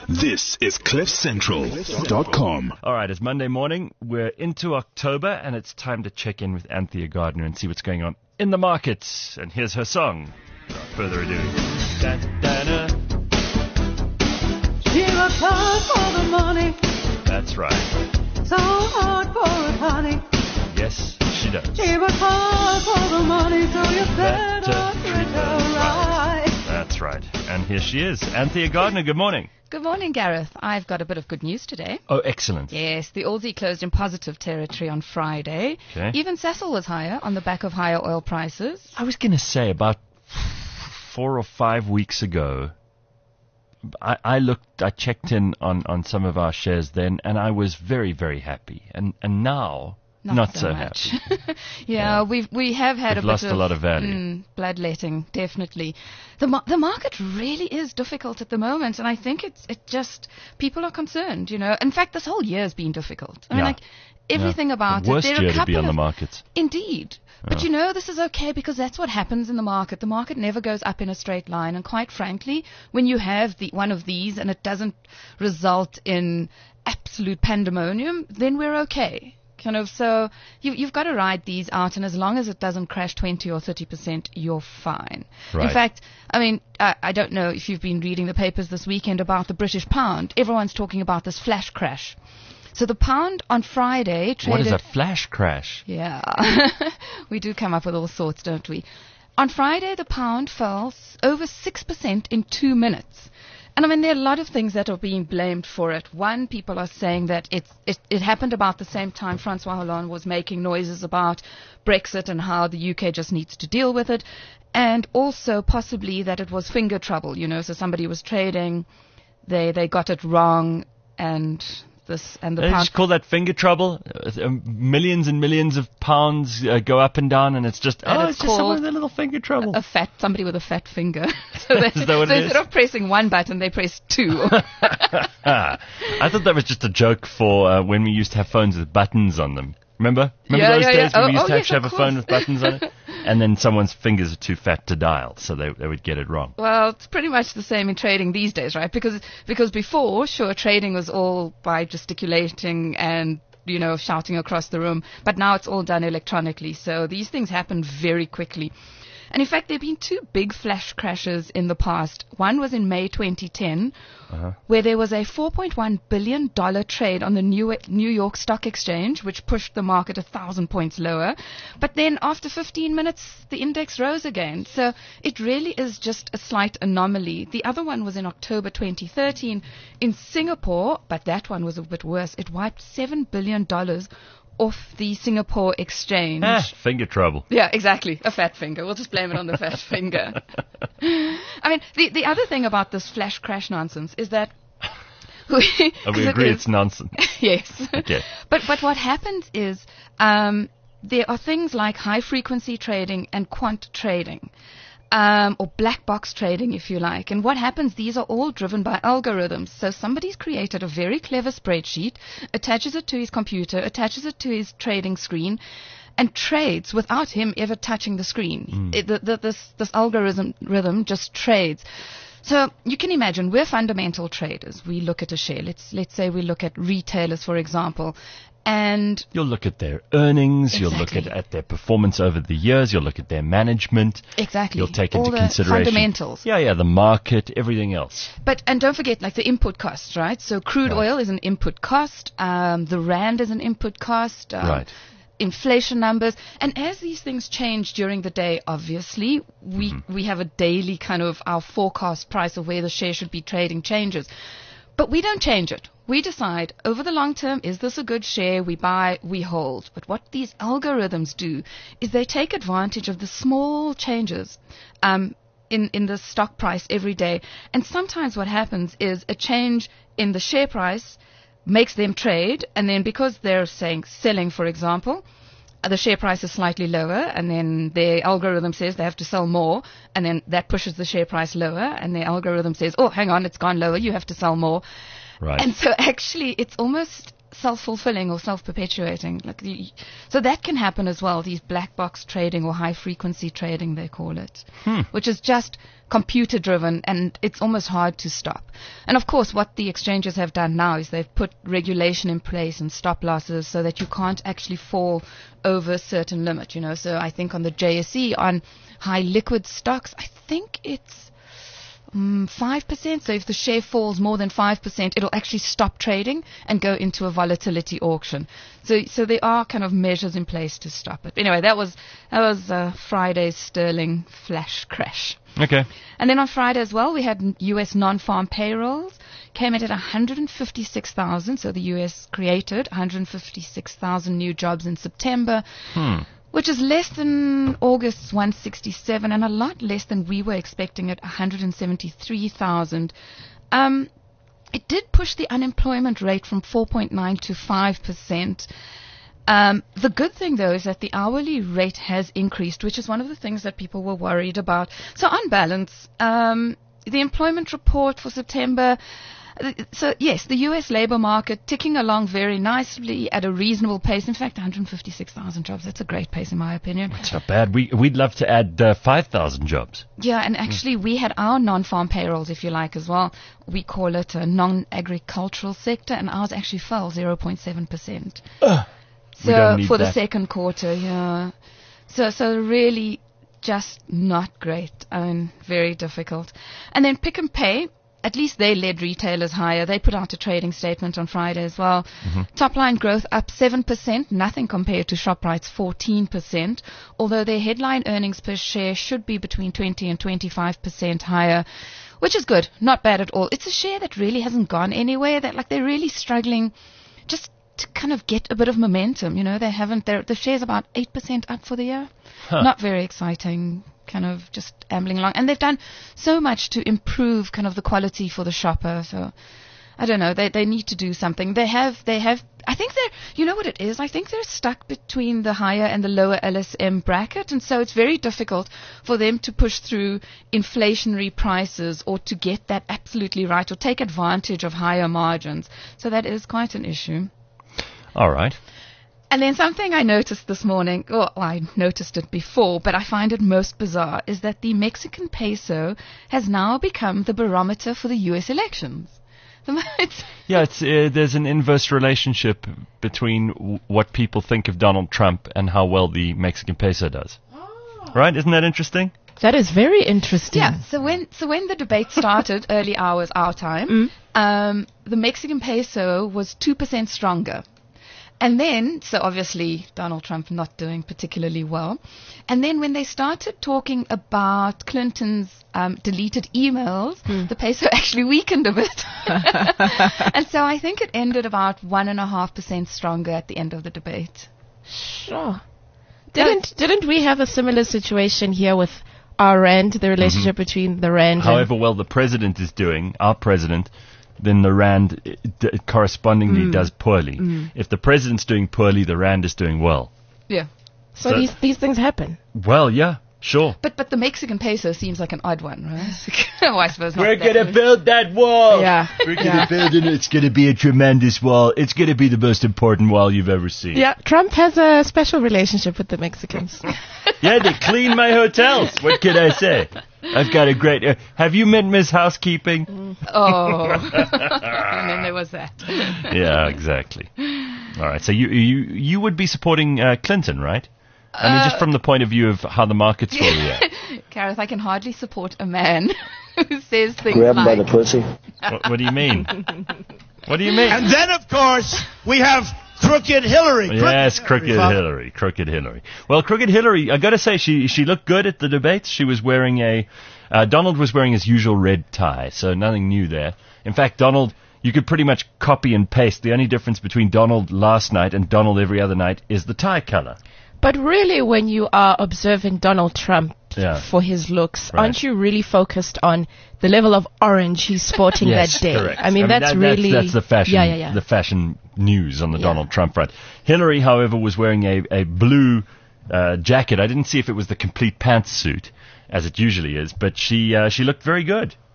This is CliffCentral.com. All right, it's Monday morning. We're into October, and it's time to check in with Anthea Gardner and see what's going on in the markets. And here's her song. Without further ado. She works hard for the money. That's right. So hard for it, honey. Yes, she does. She works hard for the money, so you better treat her right. That's right. And here she is. Anthea Gardner, good morning. Good morning, Gareth. I've got a bit of good news today. Oh, excellent. Yes, the Aussie closed in positive territory on Friday. Okay. Even Sasol was higher on the back of higher oil prices. I was going to say about 4 or 5 weeks ago, I checked in on some of our shares then, and I was very, very happy. And now, not so much. happy. Yeah, we have had We've a bit lost of a lot of value. Bloodletting, definitely. The market really is difficult at the moment, and I think it just people are concerned. You know, in fact, this whole year has been difficult. I mean, like everything about the worst it. There are year a couple to be on of, the market. Indeed. But you know, this is okay because that's what happens in the market. The market never goes up in a straight line. And quite frankly, when you have one of these and it doesn't result in absolute pandemonium, then we're okay. Kind of, so you've got to ride these out, and as long as it doesn't crash 20 or 30%, you're fine. Right. In fact, I mean, I don't know if you've been reading the papers this weekend about the British pound. Everyone's talking about this flash crash. So the pound on Friday traded... What is a flash crash? Yeah. We do come up with all sorts, don't we? On Friday, the pound fell over 6% in 2 minutes. And I mean, there are a lot of things that are being blamed for it. One, people are saying that it happened about the same time Francois Hollande was making noises about Brexit and how the UK just needs to deal with it. And also possibly that it was finger trouble, you know, so somebody was trading, they got it wrong, and the They pound... just call that finger trouble. Millions and millions of pounds go up and down, and it's just it's just someone with a little finger trouble. Somebody with a fat finger. So instead of pressing one button, they press two. I thought that was just a joke for when we used to have phones with buttons on them. Remember those days when we used to have a phone with buttons on it? And then someone's fingers are too fat to dial, so they would get it wrong. Well, it's pretty much the same in trading these days, right? Because before, sure, trading was all by gesticulating and, you know, shouting across the room. But now it's all done electronically, so these things happen very quickly. And in fact, there have been 2 big flash crashes in the past. One was in May 2010, where there was a $4.1 billion trade on the New York Stock Exchange, which pushed the market 1,000 points lower. But then after 15 minutes, the index rose again. So it really is just a slight anomaly. The other one was in October 2013 in Singapore, but that one was a bit worse. It wiped $7 billion off the Singapore exchange. Finger trouble. Yeah, exactly. A fat finger. We'll just blame it on the fat finger. I mean, the other thing about this flash crash nonsense is that... we agree it's nonsense. Yes. Okay. But what happens is there are things like high-frequency trading and quant trading. Or black box trading, if you like. And what happens, these are all driven by algorithms. So somebody's created a very clever spreadsheet, attaches it to his computer, attaches it to his trading screen, and trades without him ever touching the screen. This algorithm just trades. So you can imagine, we're fundamental traders. We look at a share. Let's say we look at retailers, for example. And you'll look at their earnings, Exactly. You'll look at their performance over the years, you'll look at their management. Exactly. You'll take all into the consideration fundamentals. Yeah, the market, everything else. And don't forget, like, the input costs, right? So crude oil is an input cost, the rand is an input cost, Right. Inflation numbers. And as these things change during the day, obviously, we have a daily kind of our forecast price of where the share should be trading changes. But we don't change it. We decide over the long term, is this a good share? We buy, we hold. But what these algorithms do is they take advantage of the small changes in the stock price every day. And sometimes what happens is a change in the share price makes them trade. And then because they're saying selling, for example, the share price is slightly lower, and then the algorithm says they have to sell more, and then that pushes the share price lower, and the algorithm says, oh, hang on, it's gone lower, you have to sell more. Right. And so actually it's almost self-fulfilling or self-perpetuating. So that can happen as well, these black box trading or high-frequency trading, they call it, which is just computer-driven, and it's almost hard to stop. And, of course, what the exchanges have done now is they've put regulation in place and stop losses so that you can't actually fall over a certain limit, So I think on the JSE, on high liquid stocks, I think it's 5%. So if the share falls more than 5%, it'll actually stop trading and go into a volatility auction. So there are kind of measures in place to stop it. Anyway, that was Friday's sterling flash crash. Okay. And then on Friday as well, we had U.S. non-farm payrolls came in at 156,000. So the U.S. created 156,000 new jobs in September. Which is less than August's 167 and a lot less than we were expecting at 173,000. It did push the unemployment rate from 4.9 to 5%. The good thing, though, is that the hourly rate has increased, which is one of the things that people were worried about. So on balance, the employment report for September... So, yes, the U.S. labor market ticking along very nicely at a reasonable pace. In fact, 156,000 jobs, that's a great pace in my opinion. It's not bad. We'd love to add 5,000 jobs. Yeah, and actually we had our non-farm payrolls, if you like, as well. We call it a non-agricultural sector, and ours actually fell 0.7%. So for the second quarter, yeah. So really just not great. Very difficult. And then Pick and Pay. At least they led retailers higher. They put out a trading statement on Friday as well. Top line growth up 7%, nothing compared to ShopRite's 14%, although their headline earnings per share should be between 20 and 25% higher, which is good, not bad at all. It's a share that really hasn't gone anywhere. They're really struggling just to kind of get a bit of momentum. The share's about 8% up for the year. Not very exciting. Kind of just ambling along, and they've done so much to improve kind of the quality for the shopper. So I don't know, they need to do something. They have I think what it is, I think they're stuck between the higher and the lower LSM bracket, and so it's very difficult for them to push through inflationary prices or to get that absolutely right or take advantage of higher margins. So that is quite an issue. All right. And then something I noticed this morning, I noticed it before, but I find it most bizarre, is that the Mexican peso has now become the barometer for the U.S. elections. There's an inverse relationship between what people think of Donald Trump and how well the Mexican peso does. Oh. Right? Isn't that interesting? That is very interesting. Yeah. So when the debate started, early hours our time, the Mexican peso was 2% stronger. And then, so obviously Donald Trump not doing particularly well. And then when they started talking about Clinton's deleted emails, the peso actually weakened a bit. And so I think it ended about 1.5% stronger at the end of the debate. Sure. Didn't we have a similar situation here with our rand, the relationship between the rand However well the president is doing, our president, then the rand correspondingly does poorly. If the president's doing poorly, the rand is doing well. Yeah. So these things happen. Well, yeah, sure. But the Mexican peso seems like an odd one, right? Oh, I suppose not. We're going to build that wall. Yeah. We're going to build it. It's going to be a tremendous wall. It's going to be the most important wall you've ever seen. Yeah, Trump has a special relationship with the Mexicans. Yeah, they clean my hotels. What can I say? I've got a great... have you met Miss Housekeeping? Oh. And then there was that. Yeah, exactly. All right, so you would be supporting Clinton, right? I mean, just from the point of view of how the markets will react. Gareth, I can hardly support a man who says things Grab him by the like... pussy. What do you mean? What do you mean? And then, of course, we have Crooked Hillary. Yes, Crooked Hillary. Crooked Hillary. Well, Crooked Hillary, I got to say, she looked good at the debates. She was wearing Donald was wearing his usual red tie, so nothing new there. In fact, Donald, you could pretty much copy and paste. The only difference between Donald last night and Donald every other night is the tie color. But really, when you are observing Donald Trump for his looks, aren't you really focused on the level of orange he's sporting that day? Correct. I mean, that's really... That's the fashion, the fashion news on the Donald Trump front. Hillary, however, was wearing a blue jacket. I didn't see if it was the complete pantsuit, as it usually is, but she looked very good.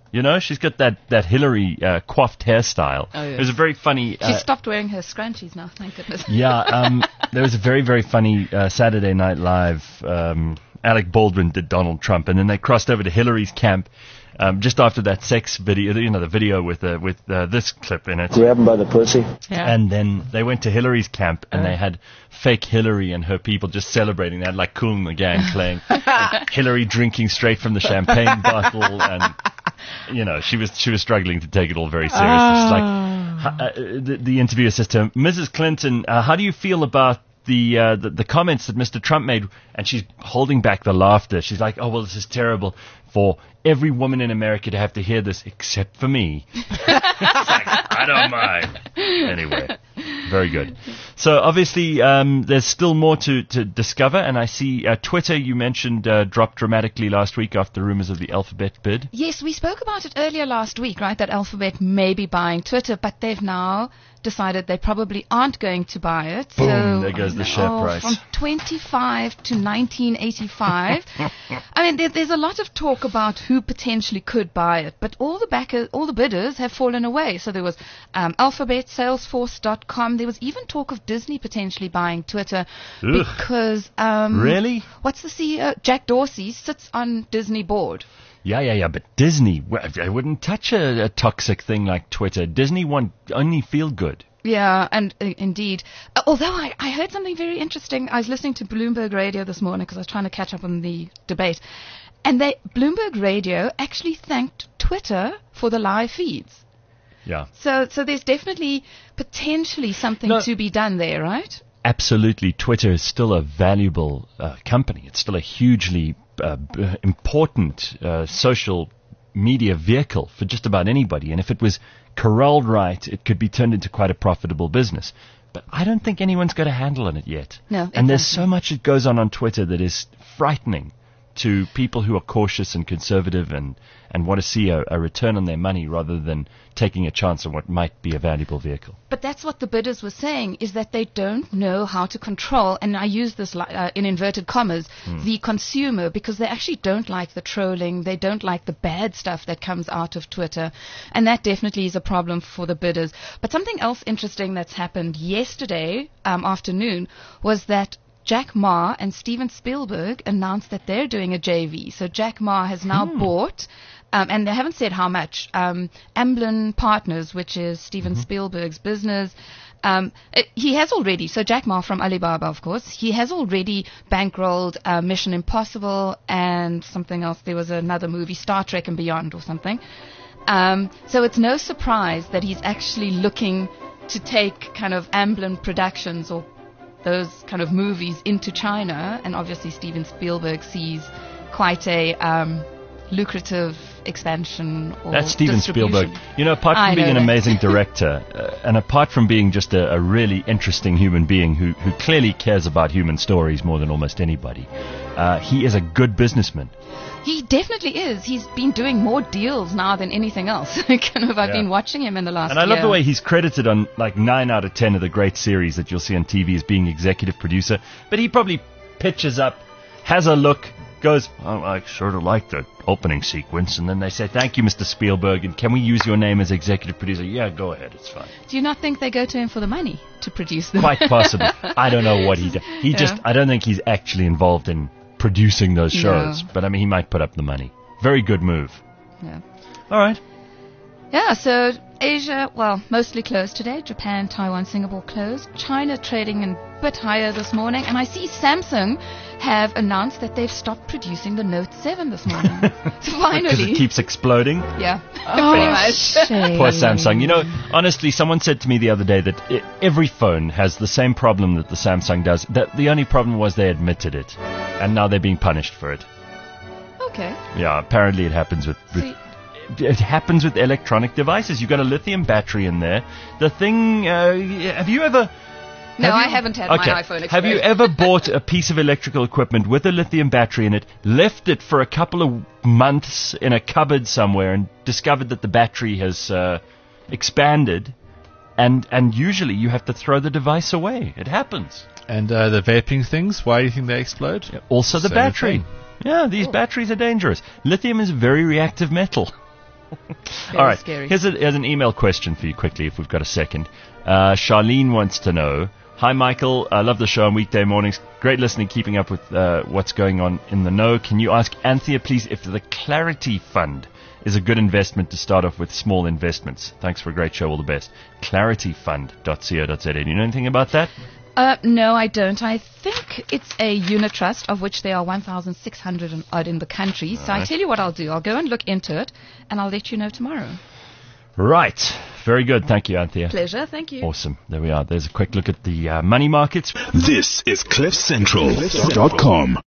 You know, she's got that Hillary coiffed hairstyle. Oh, yeah. It was a very funny... She stopped wearing her scrunchies now, thank goodness. Yeah, there was a very, very funny Saturday Night Live. Alec Baldwin did Donald Trump, and then they crossed over to Hillary's camp just after that sex video, you know, the video with this clip in it. Grab him by the pussy. Yeah. And then they went to Hillary's camp, and they had fake Hillary and her people just celebrating. They had like Kool and the Gang playing, Hillary drinking straight from the champagne bottle, and you know she was struggling to take it all very seriously. She's like, the interviewer says to her, Mrs. Clinton, how do you feel about the comments that Mr. Trump made? And she's holding back the laughter. She's like, oh, well, this is terrible for every woman in America to have to hear this except for me. It's like, I don't mind. Anyway, very good. So obviously there's still more to discover, and I see Twitter, you mentioned, dropped dramatically last week after rumors of the Alphabet bid. Yes, we spoke about it earlier last week, right, that Alphabet may be buying Twitter, but they've now decided they probably aren't going to buy it. Boom, so, there goes the share price. From 25 to 1985. I mean, there's a lot of talk about who potentially could buy it, but all the bidders have fallen away. So there was Alphabet, Salesforce.com. There was even talk of Disney potentially buying Twitter. Ugh. Because Really? what's the CEO? Jack Dorsey sits on Disney board. Yeah, but Disney, I wouldn't touch a toxic thing like Twitter. Disney want only feel good. Yeah, and indeed. Although I heard something very interesting. I was listening to Bloomberg Radio this morning because I was trying to catch up on the debate. And Bloomberg Radio actually thanked Twitter for the live feeds. Yeah. So there's definitely potentially something to be done there, right? Absolutely. Twitter is still a valuable company. It's still a hugely important social media vehicle for just about anybody. And if it was corralled right, it could be turned into quite a profitable business. But I don't think anyone's got a handle on it yet. No, exactly. And there's so much that goes on Twitter that is frightening to people who are cautious and conservative and want to see a return on their money rather than taking a chance on what might be a valuable vehicle. But that's what the bidders were saying, is that they don't know how to control, and I use this in inverted commas, the consumer, because they actually don't like the trolling, they don't like the bad stuff that comes out of Twitter, and that definitely is a problem for the bidders. But something else interesting that's happened yesterday afternoon was that Jack Ma and Steven Spielberg announced that they're doing a JV. So Jack Ma has now bought, and they haven't said how much, Amblin Partners, which is Steven Spielberg's business. He has already, so Jack Ma from Alibaba, of course, he has already bankrolled Mission Impossible and something else. There was another movie, Star Trek and Beyond or something. So it's no surprise that he's actually looking to take kind of Amblin Productions or those kind of movies into China, and obviously Steven Spielberg sees quite a lucrative expansion or That's Steven distribution. Spielberg. You know, apart from being an amazing director, and apart from being just a really interesting human being who clearly cares about human stories more than almost anybody, he is a good businessman. He definitely is. He's been doing more deals now than anything else. I've been watching him in the last year. And I love the way he's credited on like 9 out of 10 of the great series that you'll see on TV as being executive producer. But he probably pitches up, has a look, goes, oh, I sort of like the opening sequence. And then they say, thank you, Mr. Spielberg, and can we use your name as executive producer? Yeah, go ahead. It's fine. Do you not think they go to him for the money to produce them? Quite possibly. I don't know what he does. I don't think he's actually involved in producing those shows. No. But, I mean, he might put up the money. Very good move. Yeah. All right. Yeah, so Asia, well, mostly closed today. Japan, Taiwan, Singapore closed. China trading a bit higher this morning. And I see Samsung have announced that they've stopped producing the Note 7 this morning. So finally. Because it keeps exploding? Yeah, pretty much. Poor Samsung. You know, honestly, someone said to me the other day that every phone has the same problem that the Samsung does. That the only problem was they admitted it. And now they're being punished for it. Okay. Yeah, apparently it happens with it happens with electronic devices. You've got a lithium battery in there. The thing, have you ever... I haven't had my iPhone exposed. Have you ever bought a piece of electrical equipment with a lithium battery in it, left it for a couple of months in a cupboard somewhere and discovered that the battery has expanded, and usually you have to throw the device away? It happens. And the vaping things, why do you think they explode? Yeah, also the battery. Yeah, these batteries are dangerous. Lithium is a very reactive metal. All right. Scary. Here's an email question for you quickly, if we've got a second. Charlene wants to know, hi, Michael. I love the show on weekday mornings. Great listening, keeping up with what's going on in the know. Can you ask Anthea, please, if the Clarity Fund is a good investment to start off with small investments? Thanks for a great show. All the best. clarityfund.co.za. Do you know anything about that? No, I don't. I think it's a unit trust, of which there are 1,600 and odd in the country. So I tell you what I'll do. I'll go and look into it, and I'll let you know tomorrow. Right. Very good. Thank you, Anthea. Pleasure. Thank you. Awesome. There we are. There's a quick look at the money markets. This is CliffCentral.com.